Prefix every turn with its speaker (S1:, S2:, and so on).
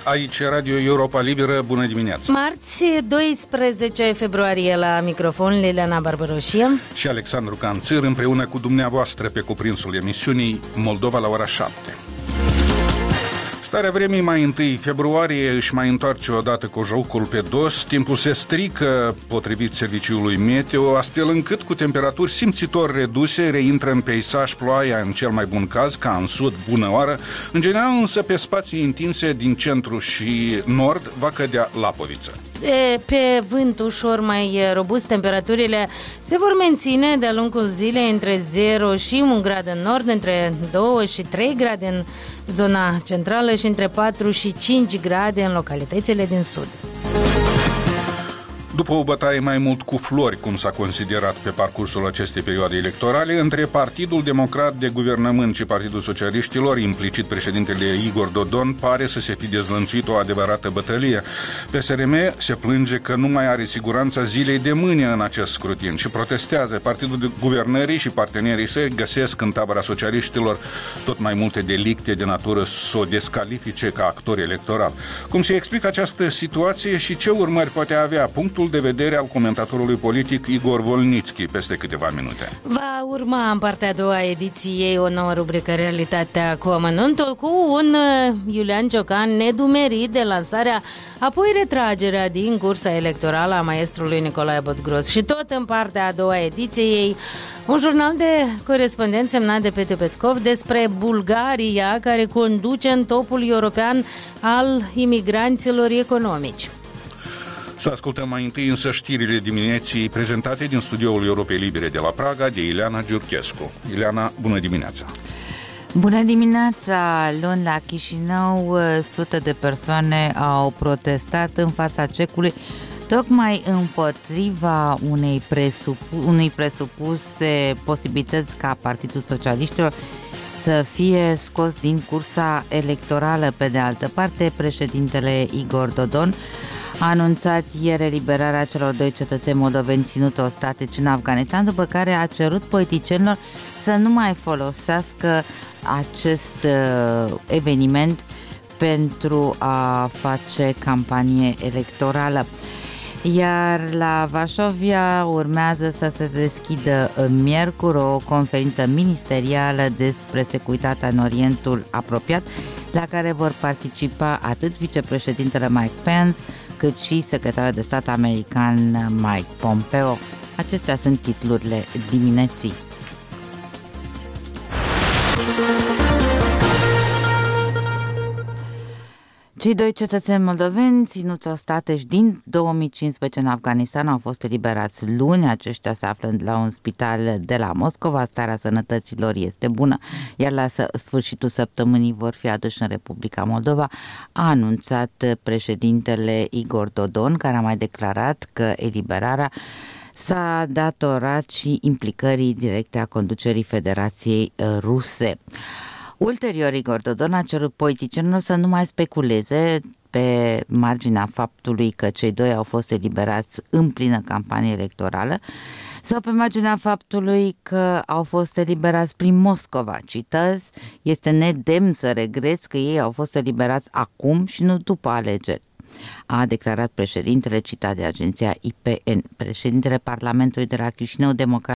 S1: Aici Radio Europa Liberă, bună dimineața!
S2: Marți, 12 februarie, la microfon Liliana Barbaroșie
S1: și Alexandru Canțir, împreună cu dumneavoastră pe cuprinsul emisiunii Moldova la ora 7. Starea vremii mai 1 februarie își mai întoarce odată cu jocul pe dos. Timpul se strică, potrivit serviciului meteo, astfel încât cu temperaturi simțitor reduse reintră în peisaj ploaia în cel mai bun caz, ca în sud, bună oară. În general însă pe spații întinse din centru și nord va cădea lapoviță.
S2: Pe vânt ușor mai robust, temperaturile se vor menține de-a lungul zilei între 0 și 1 grad în nord, între 2 și 3 grade în zona centrală și între 4 și 5 grade în localitățile din sud.
S1: După o bătaie mai mult cu flori, cum s-a considerat pe parcursul acestei perioade electorale, între Partidul Democrat de Guvernământ și Partidul Socialiștilor, implicit președintele Igor Dodon, pare să se fi dezlănțuit o adevărată bătălie. PSRM se plânge că nu mai are siguranța zilei de mâine în acest scrutin și protestează. Partidul de Guvernării și partenerii săi găsesc în tabăra socialiștilor tot mai multe delicte de natură să o descalifice ca actor electoral. Cum se explică această situație și ce urmări poate avea? Punctul de vedere al comentatorului politic Igor Volnitski peste câteva minute.
S2: Va urma în partea a doua ediției o nouă rubrică Realitatea cu amănuntul, cu un Iulian Ciocan nedumerit de lansarea, apoi retragerea din cursa electorală a maestrului Nicolae Botgros. Și tot în partea a doua ediției un jurnal de corespondent semnat de Petru Petkov despre Bulgaria, care conduce în topul european al imigranților economici.
S1: Să ascultăm mai întâi însă știrile dimineții prezentate din studioul Europei Libere de la Praga de Ileana Giurchescu. Ileana, bună dimineața!
S3: Bună dimineața! Luni la Chișinău, sute de persoane au protestat în fața cecului tocmai împotriva unei presupuse posibilități ca Partidul Socialiștilor să fie scos din cursa electorală. Pe de altă parte, președintele Igor Dodon a anunțat ieri eliberarea celor 2 cetățeni moldoveni ținuți ostatici în Afganistan, după care a cerut politicienilor să nu mai folosească acest eveniment pentru a face campanie electorală. Iar la Varsovia urmează să se deschidă miercuri o conferință ministerială despre securitatea în Orientul apropiat, la care vor participa atât vicepreședintele Mike Pence, cât și secretarul de stat american Mike Pompeo. Acestea sunt titlurile dimineții. Cei 2 cetățeni moldoveni ținuți ostatici din 2015 în Afganistan au fost eliberați luni. Aceștia se află la un spital de la Moscova. Starea sănătății lor este bună, iar la sfârșitul săptămânii vor fi aduși în Republica Moldova, a anunțat președintele Igor Dodon, care a mai declarat că eliberarea s-a datorat și implicării directe a conducerii Federației Ruse. Ulterior, Igor Dodon a cerut politicienilor să nu mai speculeze pe marginea faptului că cei 2 au fost eliberați în plină campanie electorală sau pe marginea faptului că au fost eliberați prin Moscova. Citez: este nedemn să regreți că ei au fost eliberați acum și nu după alegeri, a declarat președintele, citat de agenția IPN. Președintele Parlamentului de la Chișinău, Democrat